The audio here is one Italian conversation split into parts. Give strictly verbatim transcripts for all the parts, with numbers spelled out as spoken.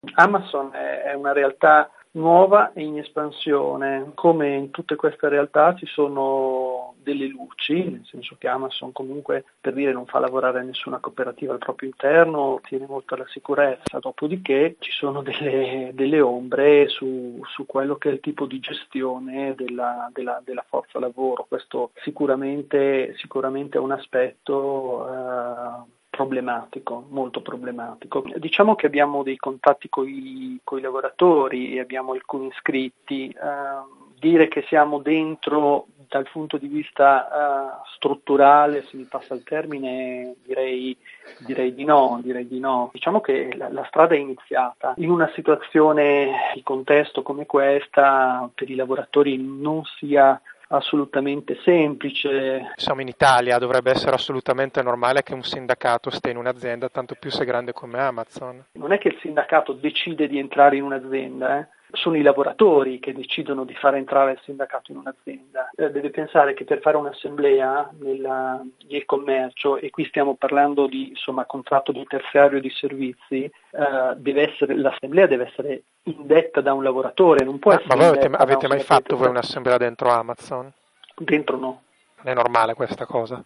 Amazon è, è una realtà nuova e in espansione. Come in tutte queste realtà ci sono delle luci, nel senso che Amazon comunque, per dire, non fa lavorare nessuna cooperativa al proprio interno, tiene molto alla sicurezza, dopodiché ci sono delle, delle ombre su, su quello che è il tipo di gestione della, della, della forza lavoro. Questo sicuramente, sicuramente è un aspetto eh, problematico, molto problematico. Diciamo che abbiamo dei contatti con i lavoratori e abbiamo alcuni iscritti. Eh, dire che siamo dentro dal punto di vista uh, strutturale, se mi passa il termine, direi, direi di no, direi di no. Diciamo che la, la strada è iniziata. In una situazione di contesto come questa, per i lavoratori non sia assolutamente semplice. Siamo in Italia, dovrebbe essere assolutamente normale che un sindacato stia in un'azienda, tanto più se grande come Amazon. Non è che il sindacato decide di entrare in un'azienda, eh? Sono i lavoratori che decidono di far entrare il sindacato in un'azienda. Eh, deve pensare che per fare un'assemblea nella, nel commercio, e qui stiamo parlando di insomma contratto di terziario di servizi, eh, deve essere, l'assemblea deve essere indetta da un lavoratore, non può Ma, essere ma voi avete, indetta da avete un mai fatto voi segretore. un'assemblea dentro Amazon? Dentro no. Non è normale questa cosa?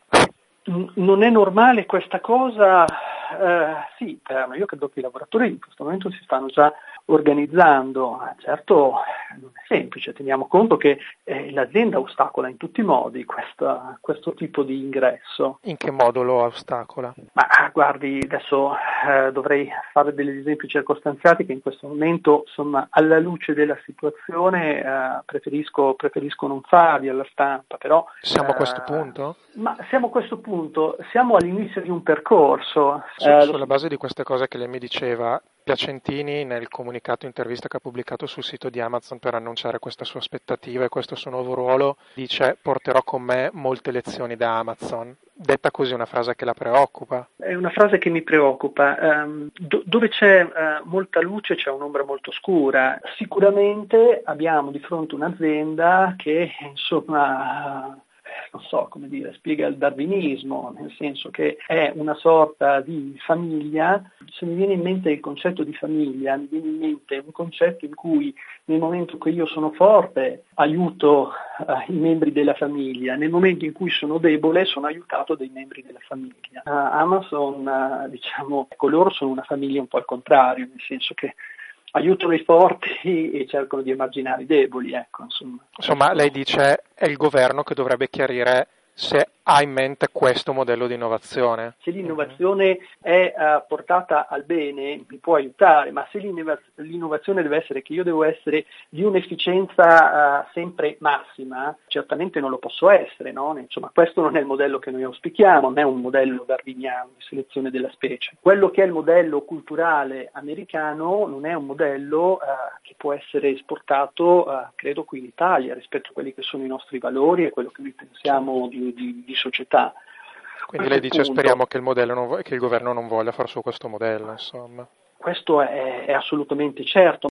Non è normale questa cosa, eh, sì, eh, io credo che i lavoratori in questo momento si stanno già organizzando. Certo non è semplice, teniamo conto che eh, l'azienda ostacola in tutti i modi questa, questo tipo di ingresso. In che modo lo ostacola? Ma guardi, adesso eh, dovrei fare degli esempi circostanziati che in questo momento, insomma, alla luce della situazione eh, preferisco, preferisco non farli alla stampa, però... Siamo eh, a questo punto? Ma siamo a questo punto, siamo all'inizio di un percorso. Su, Eh, sulla base di queste cose che lei mi diceva, Piacentini nel comunicato intervista che ha pubblicato sul sito di Amazon per annunciare questa sua aspettativa e questo suo nuovo ruolo, dice: porterò con me molte lezioni da Amazon. Detta così è una frase che la preoccupa? È una frase che mi preoccupa. Um, do- dove c'è uh, molta luce c'è un'ombra molto scura. Sicuramente abbiamo di fronte un'azienda che, insomma... non so come dire, spiega il darwinismo, nel senso che è una sorta di famiglia. Se mi viene in mente il concetto di famiglia, mi viene in mente un concetto in cui nel momento in cui io sono forte aiuto uh, i membri della famiglia, nel momento in cui sono debole sono aiutato dai membri della famiglia. Uh, Amazon, uh, diciamo, ecco, loro sono una famiglia un po' al contrario, nel senso che aiutano i forti e cercano di emarginare i deboli, ecco, insomma. Insomma, lei dice è il governo che dovrebbe chiarire se ha in mente questo modello di innovazione. Se l'innovazione è uh, portata al bene mi può aiutare, ma se l'innovazione deve essere che io devo essere di un'efficienza uh, sempre massima, certamente non lo posso essere, no? Insomma, questo non è il modello che noi auspichiamo, non è un modello darwiniano di selezione della specie. Quello che è il modello culturale americano non è un modello uh, che può essere esportato, uh, credo, qui in Italia rispetto a quelli che sono i nostri valori e quello che noi pensiamo di Di, di società. Quindi lei dice: punto, speriamo che il, modello non vo- che il governo non voglia far su questo modello, insomma. Questo è, è assolutamente certo.